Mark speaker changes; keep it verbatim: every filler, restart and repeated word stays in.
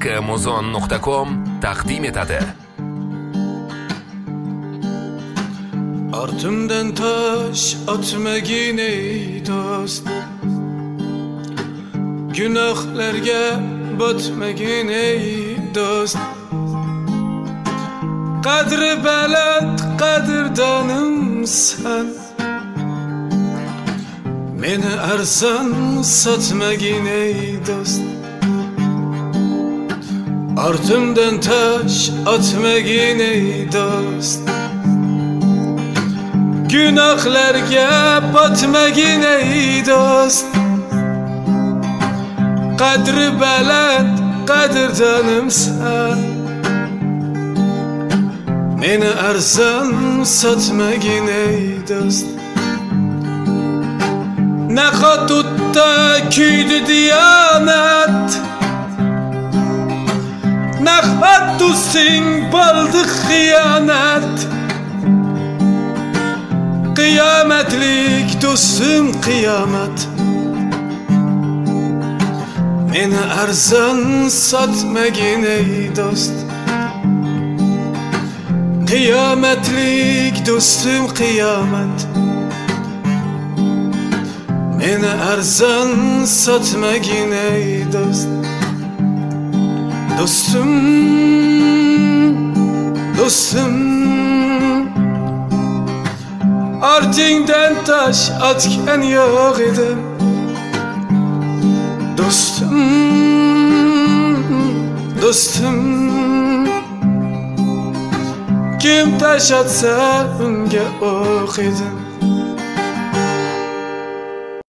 Speaker 1: muzon nuqta com taqdim etadi.
Speaker 2: Ortimdan tosh otmagin ey do'st, gunohlarga botmagin ey do'st. Qadri baland qadrdonimsan, meni arzon sotmagin ey do'st. Ortimdan tosh otmagin ey do'st, gunohlarga botmagin ey do'st. Qadri baland qadrdonimsan, meni arzon sotmagin ey do'st. Naqotutda kuydi diyonat, naqot do'sting bo'ldi xiyonat. Qiyomatlik do'stim qiyomat, meni arzon sotmagin ey do'st. Qiyomatlik do'stim qiyomat, meni arzon sotmagin ey do'st. Do'stim, do'stim, ortingdan tosh otgan yo'q edi. Do'stim, do'stim, kim tosh otsa unga o'q edi.